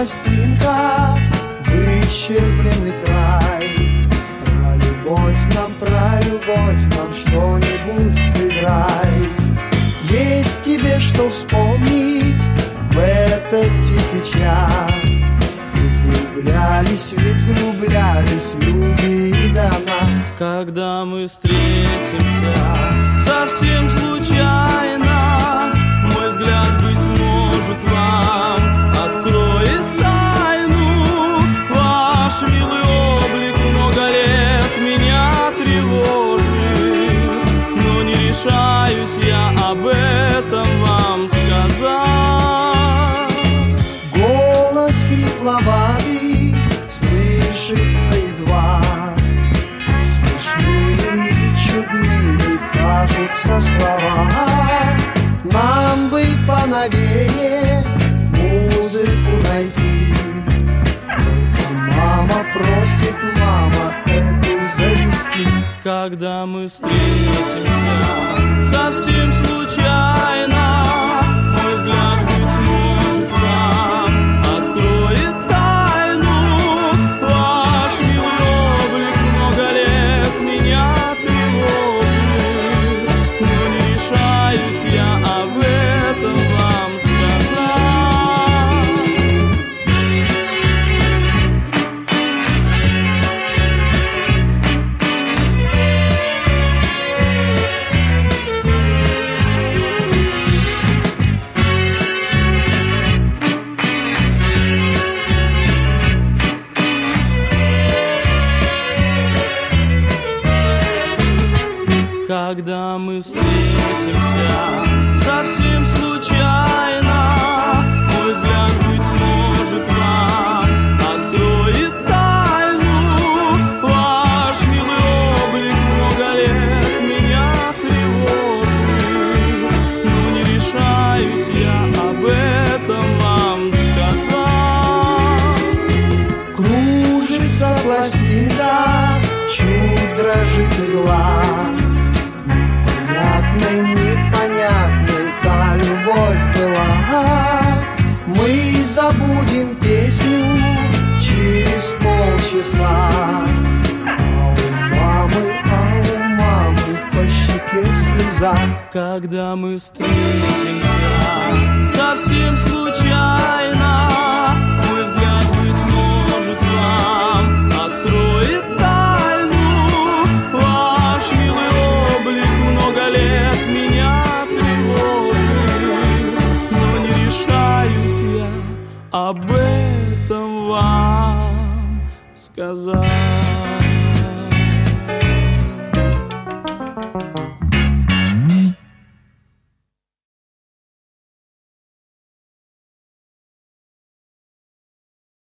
пластинка, выщербленный край. Про любовь нам что-нибудь сыграй. Есть тебе что вспомнить в этот тихий час. Ведь влюблялись люди и до нас. Когда мы встретимся совсем случайно, мой взгляд, быть может, вам откроет тайну. Ваш милый облик много лет меня тревожит, но не решаюсь я об этом вам сказать. Голос хрипловатый слышится едва, смешными и чудными кажутся слова. Нам бы поновее музыку найти, только мама просит, мама, эту завести. Когда мы встретимся совсем случайно, мой взгляд, быть может, вам откроет тайну. Ваш милый облик много лет меня тревожит, но не решаюсь я об этом вам сказать. Когда мы встретимся совсем случайно, мой взгляд, быть может, вам откроет тайну. Ваш милый облик много лет меня тревожит, но не решаюсь я об этом вам сказать. Кружится пластина, чуть дрожит игла. Непонятной та любовь была. Мы забудем песню через полчаса, а у мамы по щеке слеза. Когда мы встретимся совсем случайно, мой взгляд, быть может, вам откроет тайну. Ваш милый облик много лет меня тревожит, но не решаюсь я об этом вам сказать.